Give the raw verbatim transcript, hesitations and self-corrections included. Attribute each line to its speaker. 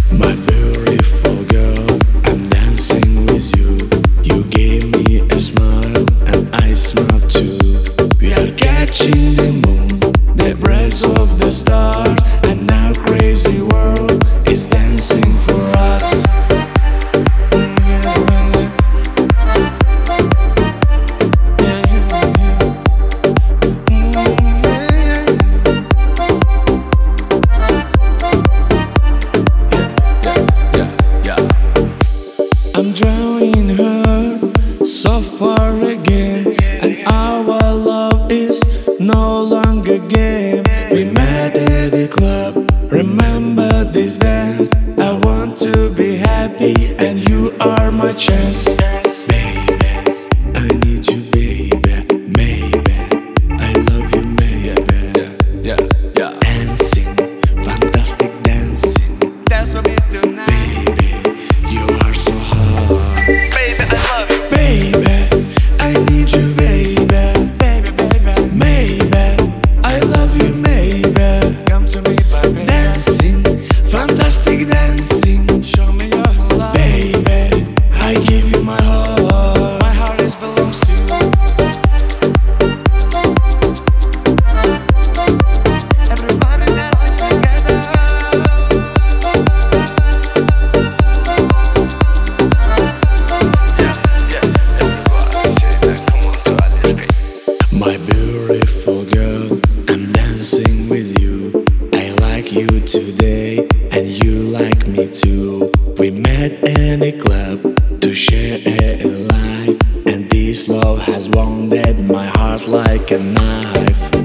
Speaker 1: My beautiful girl, I'm dancing with you. You gave me a smile and I smile too. We are catching the moon, the breath of the stars, and our crazy world is dancing for us. I'm drowning her so far again, and our love is no longer game. We met at the club, remember this dance. I want to be happy and you are my chance. Baby, I need you, baby, maybe I love you, maybe. Yeah, yeah, yeah. Dancing, fantastic dancing. Dance with me tonight. Baby, you are so hot.
Speaker 2: Baby, I love you.
Speaker 1: Baby, I need you, baby. Baby, baby, maybe I love you, maybe.
Speaker 2: Come to me, baby.
Speaker 1: Dancing, fantastic dancing.
Speaker 2: Show me your love.
Speaker 1: Baby, I give you my heart.
Speaker 2: My heart is belongs to you. Everybody dancing together. Yeah, yeah, everybody say that. Come on to Alice.
Speaker 1: My beautiful girl, I'm dancing with you. I like you today, and you like me too. We met in a club to share a life, and this love has wounded my heart like a knife.